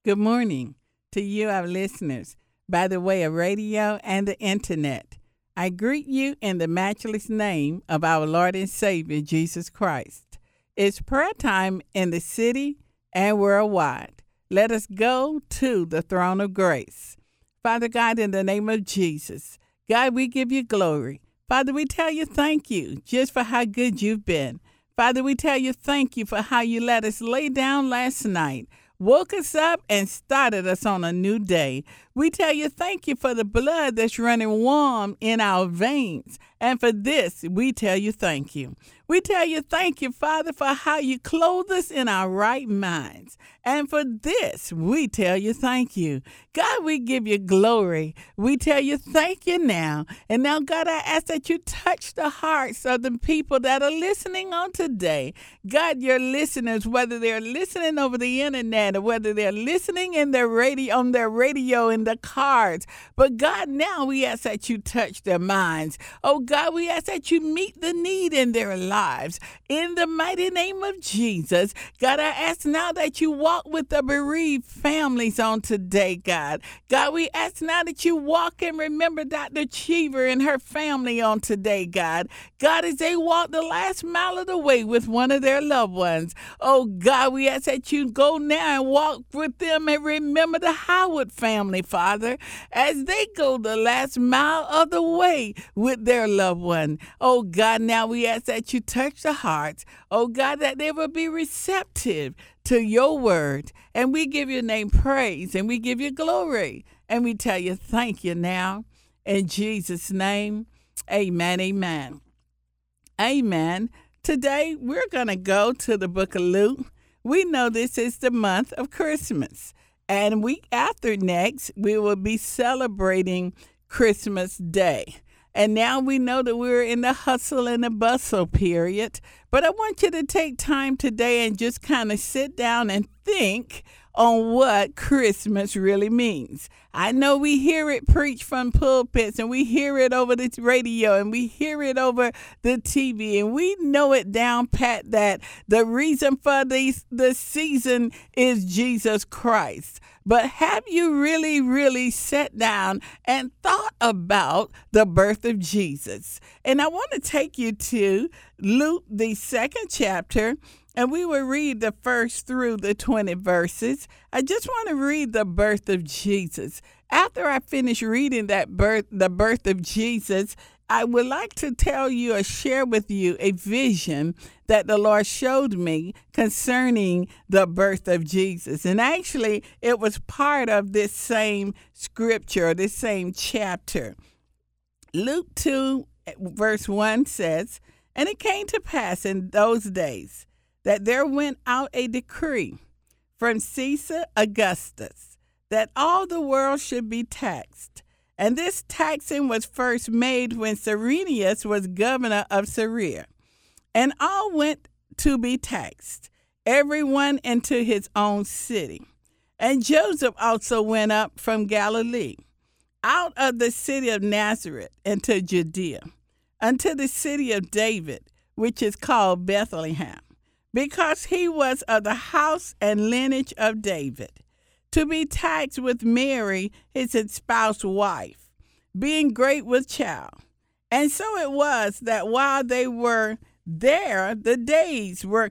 Good morning to you, our listeners, by the way of radio and the internet. I greet you in the matchless name of our Lord and Savior, Jesus Christ. It's prayer time in the city and worldwide. Let us go to the throne of grace. Father God, in the name of Jesus, God, we give you glory. Father, we tell you thank you just for how good you've been. Father, we tell you thank you for how you let us lay down last night, woke us up and started us on a new day. We tell you thank you for the blood that's running warm in our veins. And for this, we tell you thank you. We tell you thank you, Father, for how you clothe us in our right minds. And for this, we tell you thank you. God, we give you glory. We tell you thank you now. And now, God, I ask that you touch the hearts of the people that are listening on today. God, your listeners, whether they're listening over the internet or whether they're listening in their radio, on their radio, in the cars. But God, now we ask that you touch their minds. Oh, God, we ask that you meet the need in their lives. In the mighty name of Jesus, God, I ask now that you walk with the bereaved families on today, God. God, we ask now that you walk and remember Dr. Cheever and her family on today, God. God, as they walk the last mile of the way with one of their loved ones. Oh, God, we ask that you go now and walk with them and remember the Howard family, Father, as they go the last mile of the way with their loved one. Oh, God, now we ask that you touch the hearts. Oh, God, that they will be receptive to your word. And we give your name praise and we give you glory. And we tell you thank you now. In Jesus' name, amen, amen. Amen. Today, we're going to go to the book of Luke. We know this is the month of Christmas. And week after next, we will be celebrating Christmas Day. And now we know that we're in the hustle and the bustle period. But I want you to take time today and just kind of sit down and think on what Christmas really means. I know we hear it preached from pulpits and we hear it over the radio and we hear it over the TV and we know it down pat that the reason for the season is Jesus Christ. But have you really sat down and thought about the birth of Jesus? And I want to take you to Luke, the 2nd chapter, and we will read the first through the 20 verses. I just want to read the birth of Jesus. After I finish reading the birth of Jesus, I would like to tell you or share with you a vision that the Lord showed me concerning the birth of Jesus. And actually, it was part of this same scripture, this same chapter. Luke 2, verse 1 says, "And it came to pass in those days that there went out a decree from Caesar Augustus that all the world should be taxed. And this taxing was first made when Cyrenius was governor of Syria. And all went to be taxed, every one into his own city. And Joseph also went up from Galilee, out of the city of Nazareth into Judea, unto the city of David, which is called Bethlehem, because he was of the house and lineage of David, to be taxed with Mary, his espoused wife, being great with child. And so it was that while they were there, the days were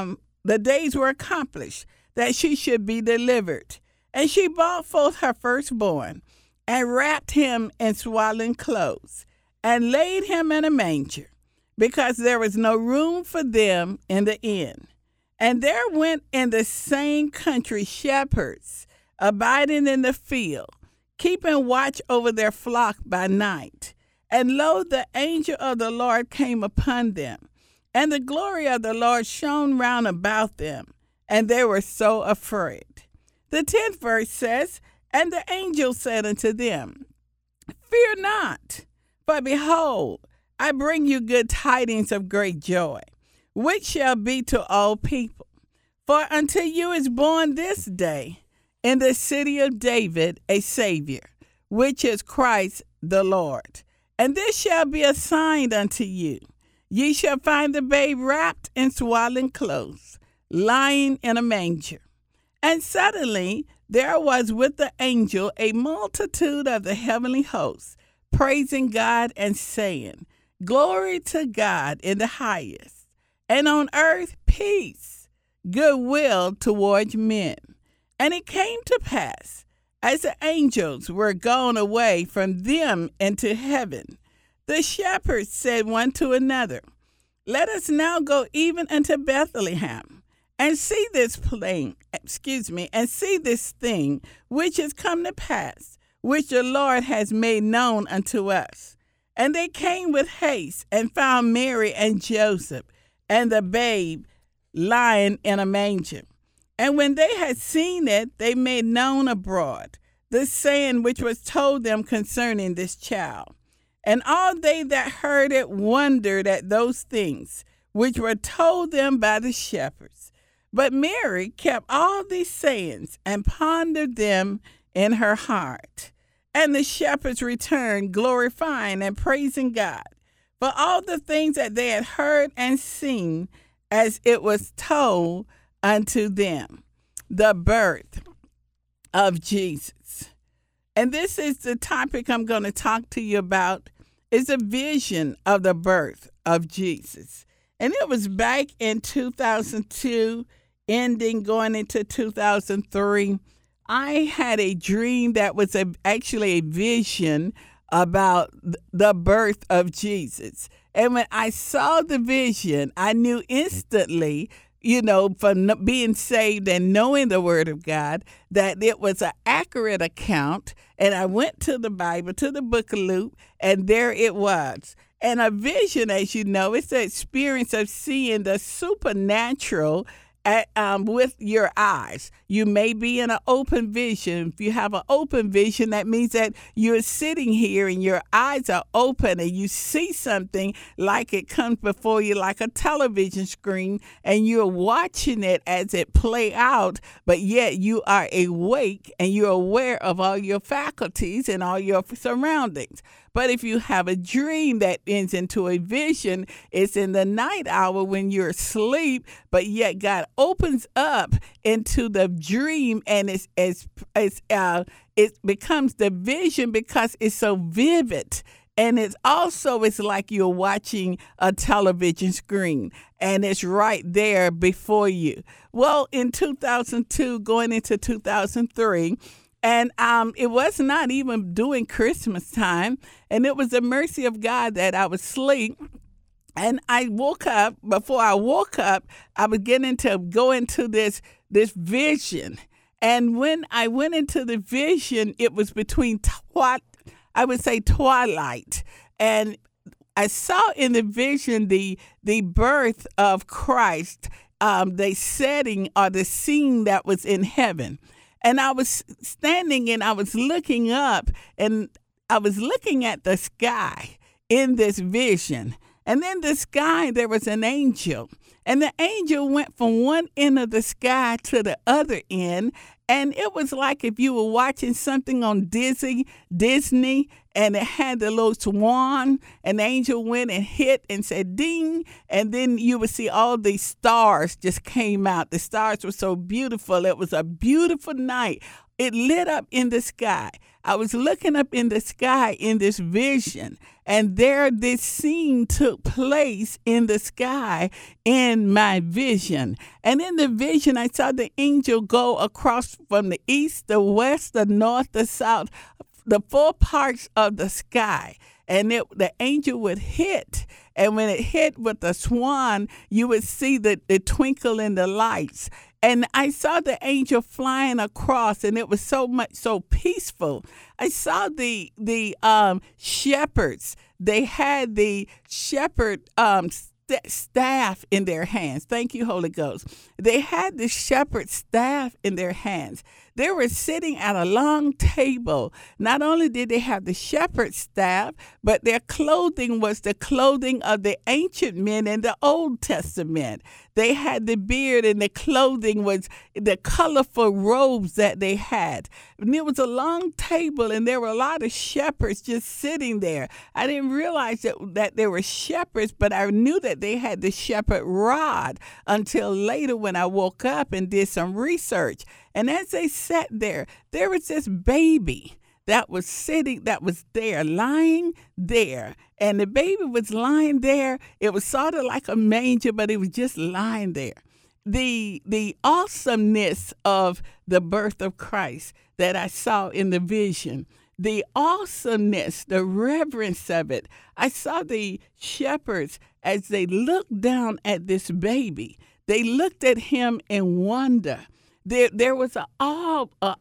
accomplished, that she should be delivered. And she brought forth her firstborn, and wrapped him in swaddling clothes, and laid him in a manger, because there was no room for them in the inn. And there went in the same country shepherds, abiding in the field, keeping watch over their flock by night. And lo, the angel of the Lord came upon them, and the glory of the Lord shone round about them, and they were so afraid." The 10th verse says, "And the angel said unto them, Fear not, for behold, I bring you good tidings of great joy, which shall be to all people. For unto you is born this day in the city of David a Savior, which is Christ the Lord. And this shall be a sign unto you. Ye shall find the babe wrapped in swaddling clothes, lying in a manger. And suddenly there was with the angel a multitude of the heavenly hosts, praising God and saying, Glory to God in the highest, and on earth peace, goodwill toward men. And it came to pass, as the angels were gone away from them into heaven, the shepherds said one to another, Let us now go even unto Bethlehem, and see this and see this thing which is come to pass, which the Lord has made known unto us. And they came with haste and found Mary and Joseph and the babe lying in a manger. And when they had seen it, they made known abroad the saying which was told them concerning this child. And all they that heard it wondered at those things which were told them by the shepherds. But Mary kept all these sayings and pondered them in her heart. And the shepherds returned, glorifying and praising God for all the things that they had heard and seen as it was told unto them. The birth of Jesus. And this is the topic I'm going to talk to you about, is a vision of the birth of Jesus. And it was back in 2002, going into 2003. I had a dream that was actually a vision about the birth of Jesus. And when I saw the vision, I knew instantly, from being saved and knowing the Word of God, that it was an accurate account. And I went to the Bible, to the book of Luke, and there it was. And a vision, as you know, it's the experience of seeing the supernatural with your eyes. You may be in an open vision. If you have an open vision, that means that you're sitting here and your eyes are open and you see something like it comes before you like a television screen, and you're watching it as it play out, but yet you are awake and you're aware of all your faculties and all your surroundings. But if you have a dream that ends into a vision, it's in the night hour when you're asleep, but yet God opens up into the dream, and it becomes the vision because it's so vivid. And it's like you're watching a television screen, and it's right there before you. Well, in 2002, going into 2003, and it was not even during Christmas time. And it was the mercy of God that I was asleep. And I woke up. Before I woke up, I was getting to go into this vision. And when I went into the vision, it was between twilight. And I saw in the vision the birth of Christ, the setting or the scene that was in heaven. And I was standing and I was looking up, and I was looking at the sky in this vision. And in the sky, there was an angel. And the angel went from one end of the sky to the other end. And it was like if you were watching something on Disney, and it had the little swan, and the angel went and hit and said, ding. And then you would see all these stars just came out. The stars were so beautiful. It was a beautiful night. It lit up in the sky. I was looking up in the sky in this vision, and there this scene took place in the sky in my vision. And in the vision, I saw the angel go across from the east, the west, the north, the south, the four parts of the sky. And the angel would hit. And when it hit with the swan, you would see the twinkle in the lights. And I saw the angel flying across, and it was so peaceful. I saw the shepherds. They had the shepherd staff in their hands. Thank you, Holy Ghost. They had the shepherd staff in their hands. They were sitting at a long table. Not only did they have the shepherd staff, but their clothing was the clothing of the ancient men in the Old Testament. They had the beard, and the clothing was the colorful robes that they had. And it was a long table, and there were a lot of shepherds just sitting there. I didn't realize that there were shepherds, but I knew that that they had the shepherd rod until later when I woke up and did some research. And as they sat there was this baby that was there, lying there. And the baby was lying there. It was sort of like a manger, but it was just lying there. The awesomeness of the birth of Christ that I saw in the vision, the awesomeness, the reverence of it. I saw the shepherds as they looked down at this baby. They looked at him in wonder. There was an awe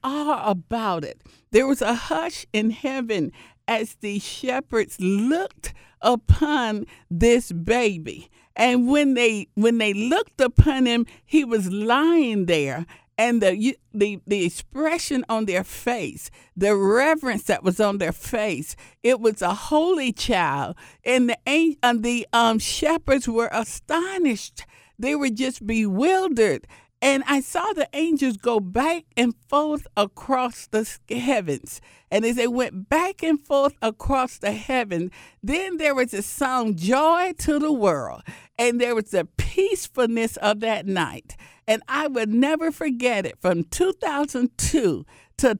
about it. There was a hush in heaven as the shepherds looked upon this baby. And when they looked upon him, he was lying there. And the expression on their face, the reverence that was on their face, it was a holy child. And the shepherds were astonished. They were just bewildered. And I saw the angels go back and forth across the heavens. And as they went back and forth across the heavens, then there was a song, Joy to the World. And there was the peacefulness of that night. And I would never forget it. From 2002 to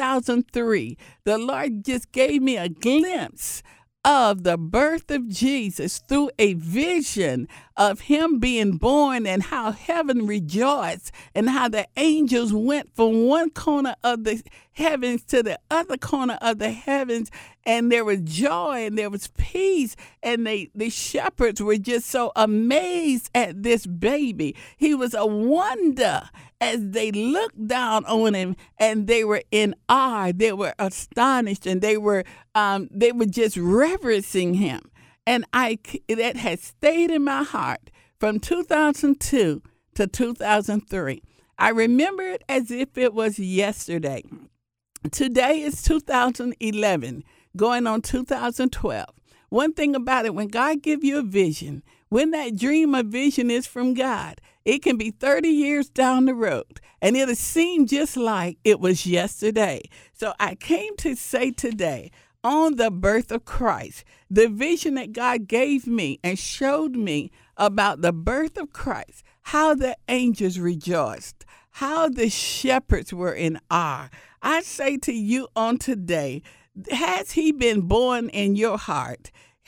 2003, the Lord just gave me a glimpse of the birth of Jesus through a vision of him being born and how heaven rejoiced and how the angels went from one corner of the heavens to the other corner of the heavens, and there was joy and there was peace, and the shepherds were just so amazed at this baby. He was a wonder as they looked down on him, and they were in awe, they were astonished, and they were just reverencing him. And that has stayed in my heart from 2002 to 2003. I remember it as if it was yesterday. Today is 2011, going on 2012. One thing about it, when God gives you a vision, when that dream or vision is from God, it can be 30 years down the road, and it'll seem just like it was yesterday. So I came to say today, on the birth of Christ, the vision that God gave me and showed me about the birth of Christ, how the angels rejoiced, how the shepherds were in awe. I say to you on today, has he been born in your heart?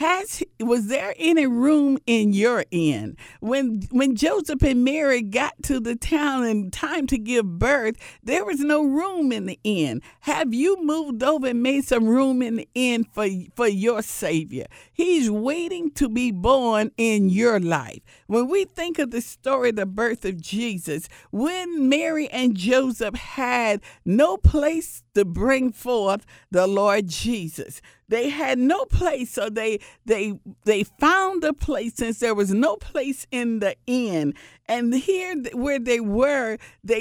Was there any room in your inn? When Joseph and Mary got to the town and time to give birth, there was no room in the inn. Have you moved over and made some room in the inn for your Savior? He's waiting to be born in your life. When we think of the story of the birth of Jesus, when Mary and Joseph had no place to bring forth the Lord Jesus, they had no place, so they found a place since there was no place in the inn. And here where they were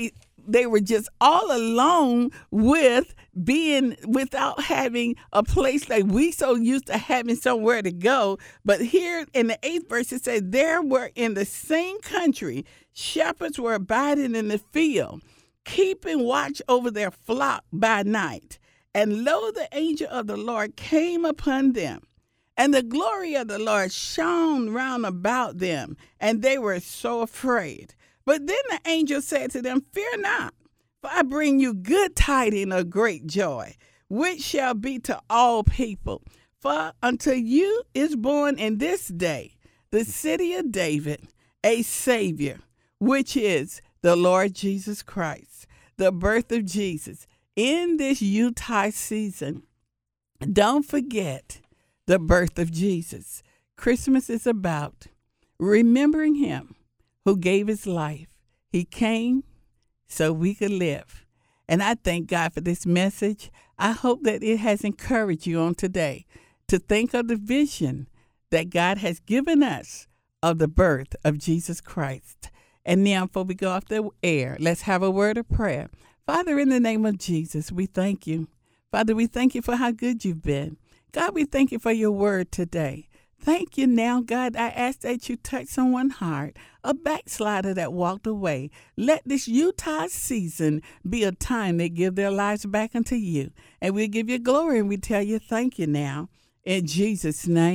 just all alone with being without having a place like we so used to having somewhere to go. But here in the 8th verse, it says, there were in the same country, shepherds were abiding in the field, keeping watch over their flock by night. And lo, the angel of the Lord came upon them, and the glory of the Lord shone round about them, and they were so afraid. But then the angel said to them, fear not, for I bring you good tidings of great joy, which shall be to all people. For unto you is born in this day, the city of David, a Savior, which is the Lord Jesus Christ. The birth of Jesus. In this Yuletide season, don't forget the birth of Jesus. Christmas is about remembering him who gave his life. He came so we could live. And I thank God for this message. I hope that it has encouraged you on today to think of the vision that God has given us of the birth of Jesus Christ. And now, before we go off the air, let's have a word of prayer. Father, in the name of Jesus, we thank you. Father, we thank you for how good you've been. God, we thank you for your word today. Thank you now, God. I ask that you touch someone's heart, a backslider that walked away. Let this Utah season be a time they give their lives back unto you. And we give you glory and we tell you thank you now. In Jesus' name,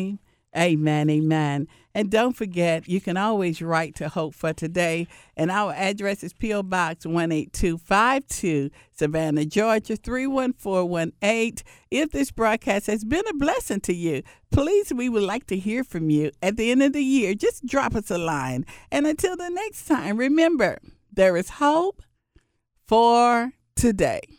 Amen, amen. And don't forget, you can always write to Hope for Today. And our address is P.O. Box 18252, Savannah, Georgia 31418. If this broadcast has been a blessing to you, please, we would like to hear from you. At the end of the year, just drop us a line. And until the next time, remember, there is hope for today.